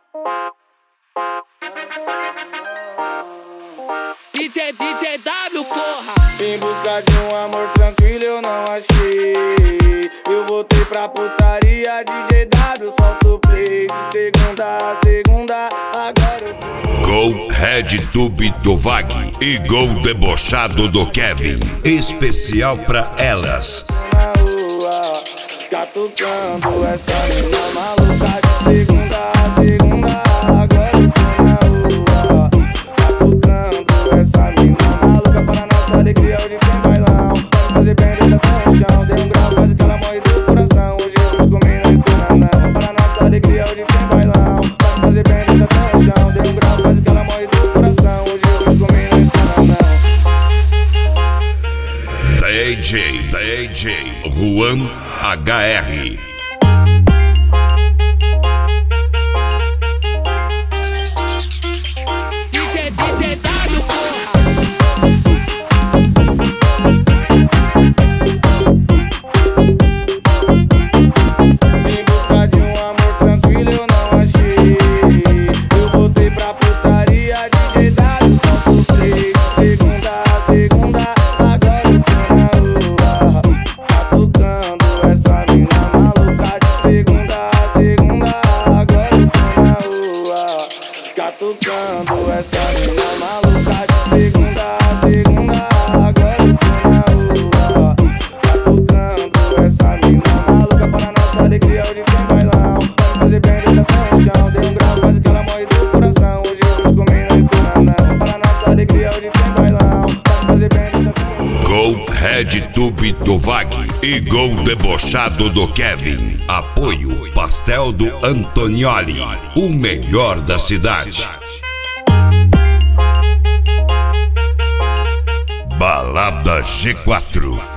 DJ W, porra. Em busca de um amor tranquilo eu não achei. Eu voltei pra putaria, DJ W, solta o play. De segunda a segunda, agora eu tô. Gol RedTube do Vag e gol debochado do Kevin. Especial pra elas. Na rua, catucando essa menina maluca. De segunda a segunda, agora eu tô na rua. Catucando essa menina maluca. Para nossa alegria, hoje tem bailão. Pode fazer bem, deixa até no chão. Dei um grau, quase que ela morre do coração. Hoje eu vou comer na estrela. Para nossa alegria, hoje tem bailão. Pode fazer bem, deixa até no chão. Dei um grau, quase que ela morre do coração. Hoje eu vou comer na estrela. DJ Juan HR. DJ W, porra. Em busca de um amor tranquilo eu não achei. Eu voltei pra putaria, DJ W, solta o play. Segunda a segunda, agora eu tô na rua. Catucando essa mina maluca. De segunda a segunda, agora eu tô na rua. Catucando essa mina maluca. De segunda a segunda, agora eu tô na rua. Catucando essa mina maluca. Para nossa alegria, hoje tem bailão. Pode fazer bem, deixa até no chão. Dei um grau, quase que ela morre do coração. Hoje eu vou comer na estrela. Para nossa alegria, hoje tem bailão. Pode fazer bem, deixa até no chão. Gol RedTube do Vag e gol debochado do Kevin. Apoio Pastel do Antonioli, o melhor da cidade. Balada G4.